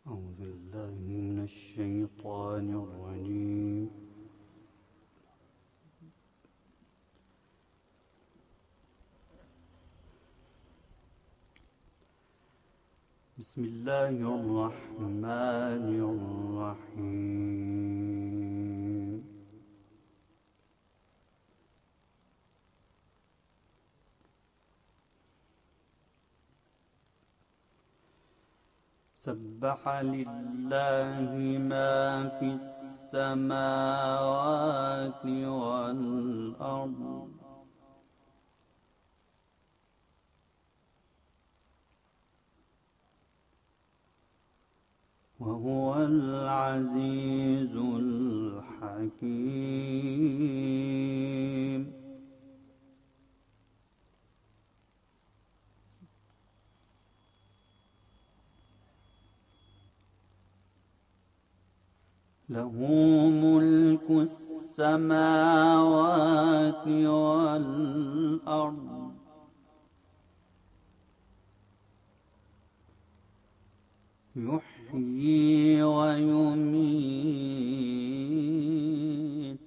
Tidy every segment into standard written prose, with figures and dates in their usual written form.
أعوذ بالله من الشيطان الرجيم. بسم الله الرحمن الرحيم. سبح لله ما في السماوات والأرض وهو العزيز الحكيم. له ملك السماوات والأرض يحيي ويميت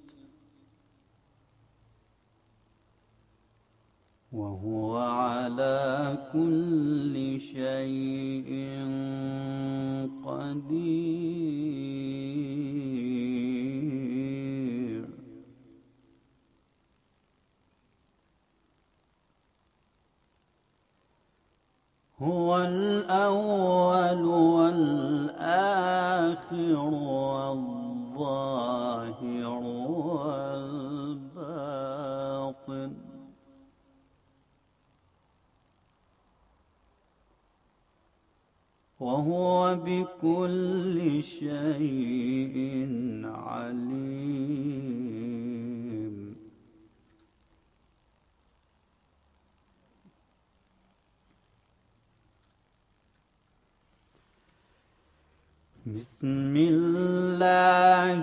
وهو على كل شيء قدير. هو الأول والآخر والظاهر والباطن وهو بكل شيء عليم. بسم الله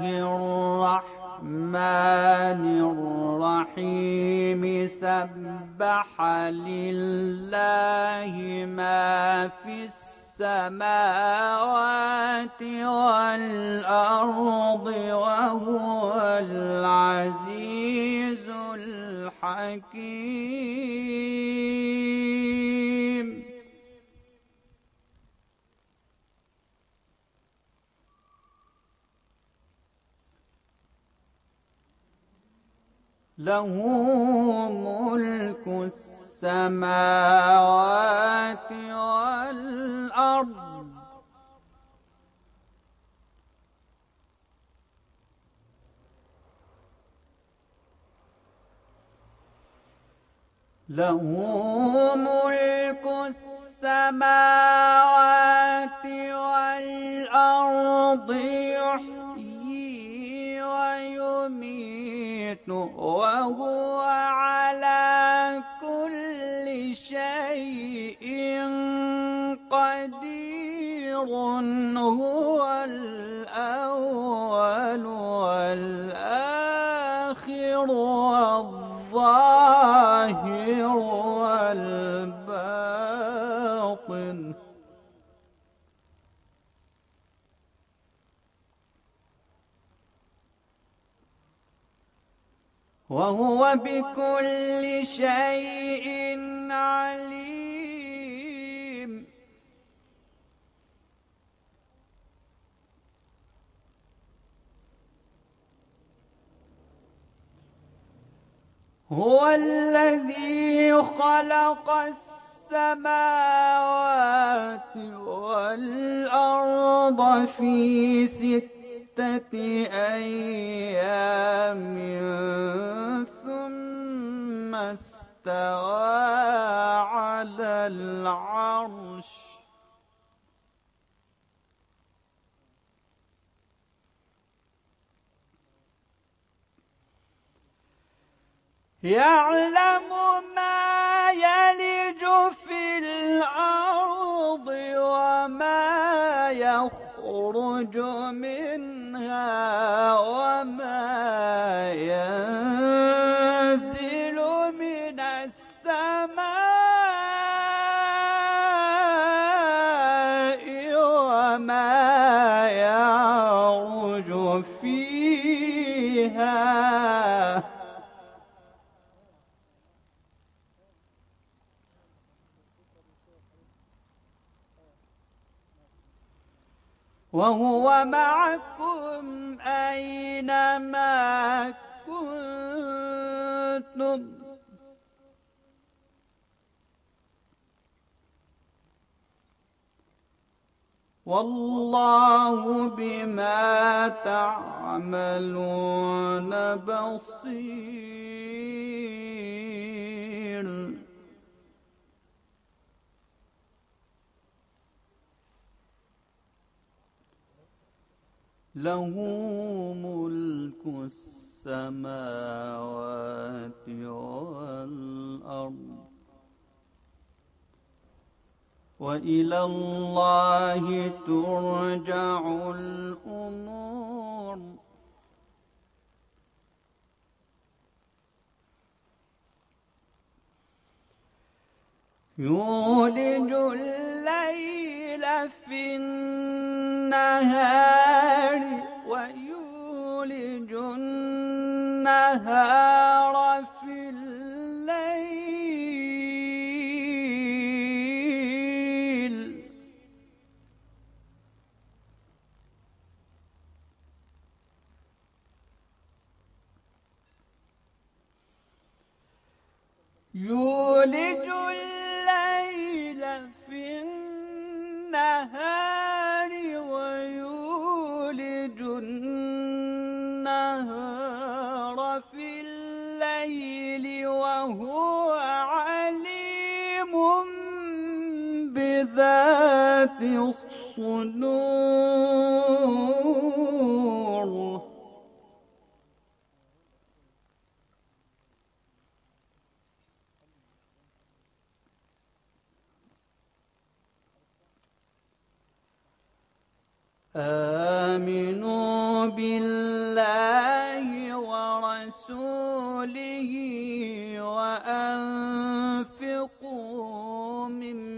الرحمن الرحيم. سبح لله ما في السماوات والأرض وهو العزيز الحكيم. له ملك السماوات والأرض له ملك السماوات والأرض يحيي ويميت وهو على كل شيء قدير. هو الأول والآخر والظاهر والباطن وهو بكل شيء عليم. هو الذي خلق السماوات والأرض في 6 أيام ثم استوى على العرش يعلم ما يلج في الأرض وما يخرج منها وما ينزل من السماء وما وهو معكم أينما كنتم والله بما تعملون بصير. له ملك السماوات والأرض وإلى الله ترجع الأمور. يولج الليل في النهار ويولج النهار في الليل يولج الليل في النهار ويولج النهار في الليل وهو عليم بذات الصدور. آمنوا بالله ورسوله وأنفقوا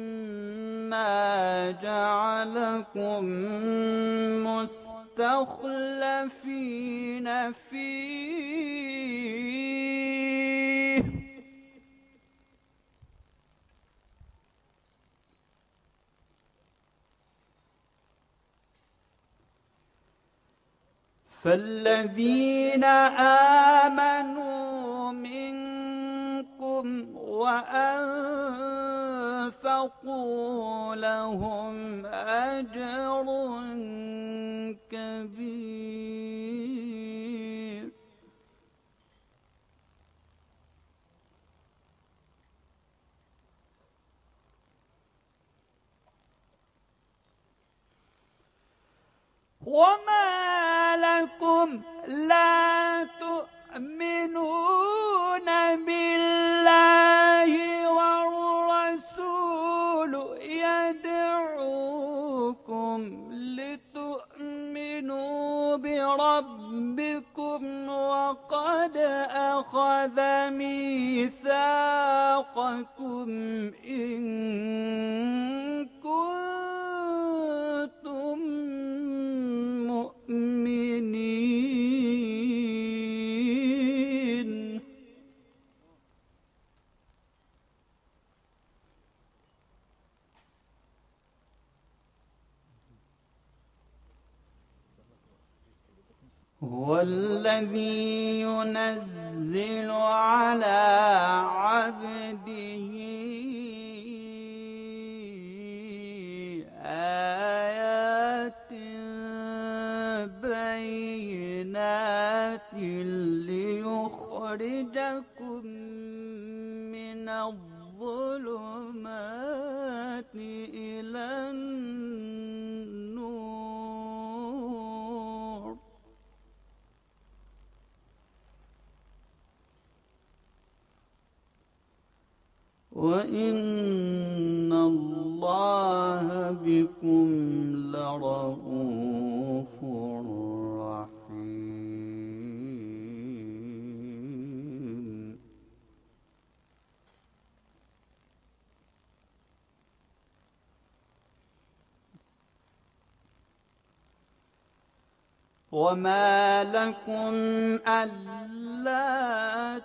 مما جعلكم مستخلفين فيه فالذين آمنوا منكم وأنفقوا لهم أجر كبير. وما لكم لا تؤمنون بالله والرسول يدعوكم لتؤمنوا بربكم وقد أخذ ميثاقكم إن كنتم مؤمنين. هو الذي ينزل على عبده آيات بينات ليخرجكم من الظلمات إلى النور. وإن الله بكم لرءوف رحيم. وما لكم ألا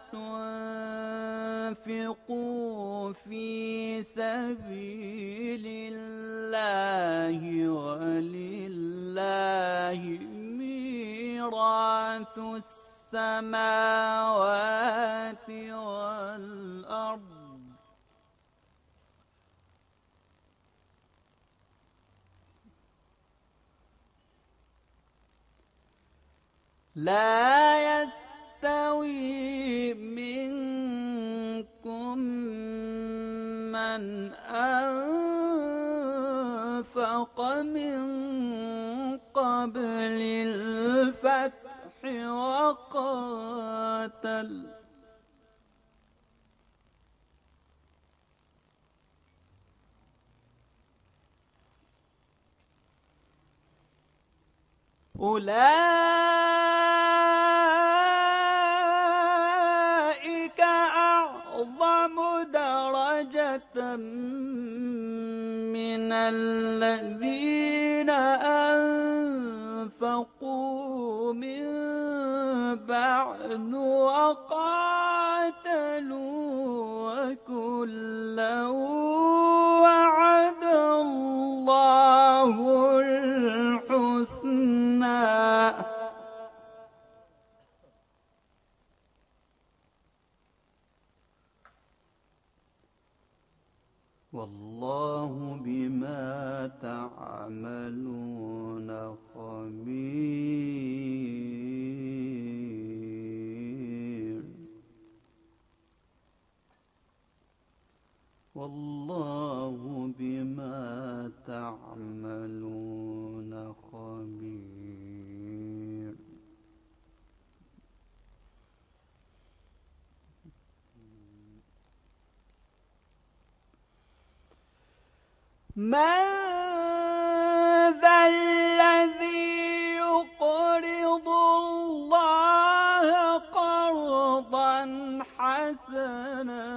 تنفقوا في سبيل الله ولله ميراث السماوات والأرض لا يستوي منكم من أنفق من قبل الفتح وقاتل أولئك أعظم درجة من الذين أنفقوا من بعد وقاتلوا وكلا وعد الله الحسنى والله بما تعملون خبير والله بما تعملون خبير من ذا الذي يقرض الله قرضا حسنا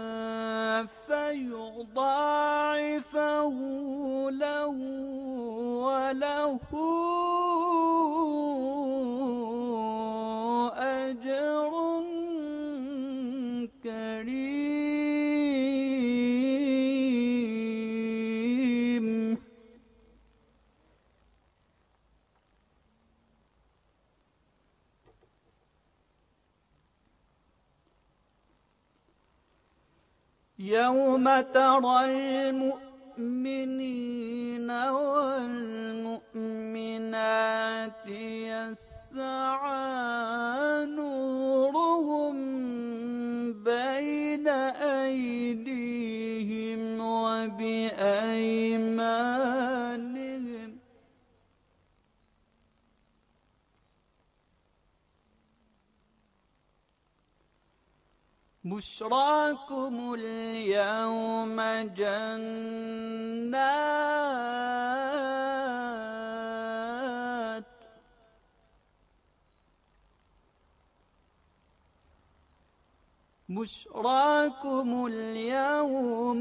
فيضاعفه له وله أجر كريم يوم ترى المؤمنين والمؤمنات يسعى نورهم بين أيديهم وبأيمانهم بشراكم اليوم جنات بشراكم اليوم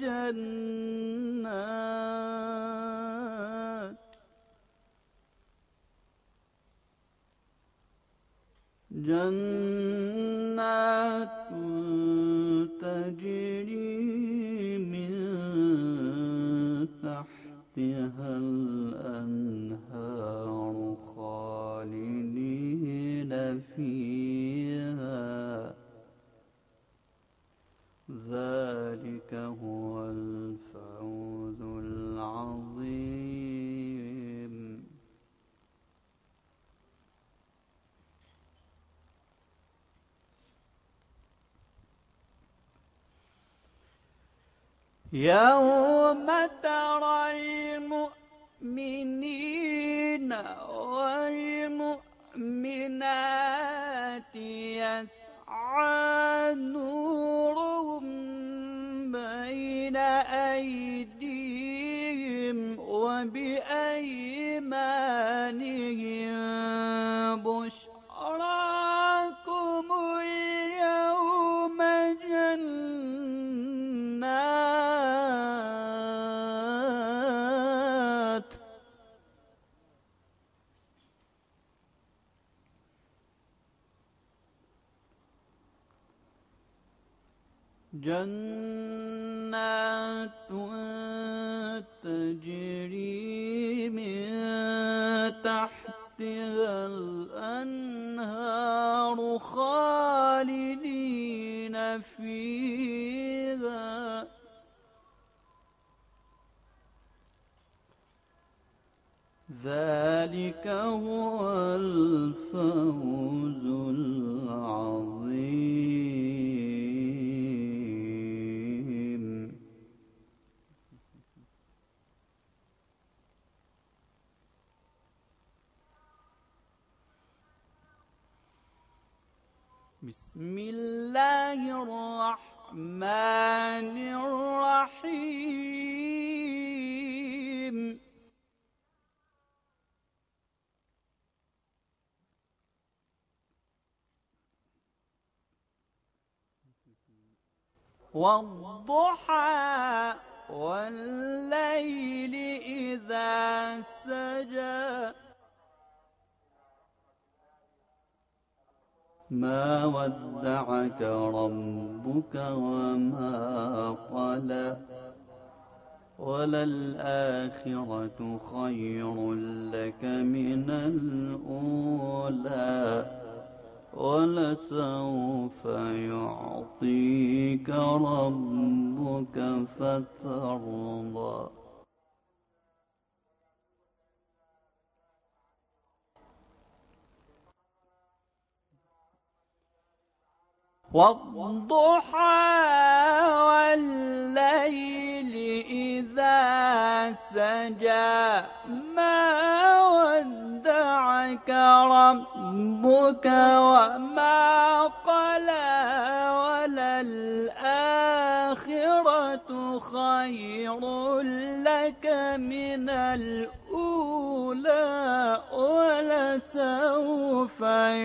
جنات تجري من تحتها الأنهار خالدين فيها ذلك هو الفوز العظيم يوم ترى المؤمنين والمؤمنات يسعى نورهم بين أيديهم وبأيمانهم بشراكم اليوم جنات تجري من تحتها الأنهار فيها ذلك هو الفوز العظيم. بسم الله الرحمن الرحيم. والضحى والليل إذا سجى ما ودعك ربك وما قلى وللآخرة خير لك من الأولى ولسوف يعطيك ربك فترضى. والضحى والليل إذا سجى ما ودعك ربك وما قلى وللآخرة خير لك من الأولى ولسوف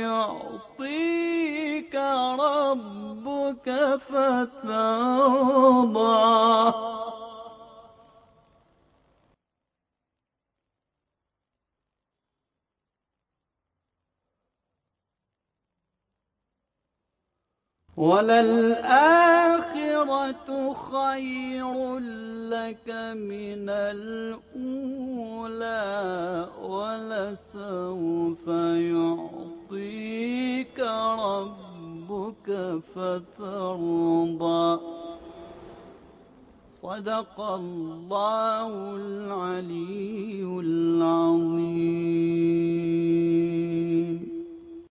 يعطيك ربك فترضى. وللآخرة خير لك من الأولى ولسوف يعطيك ربك فترضى. صدق الله العلي العظيم.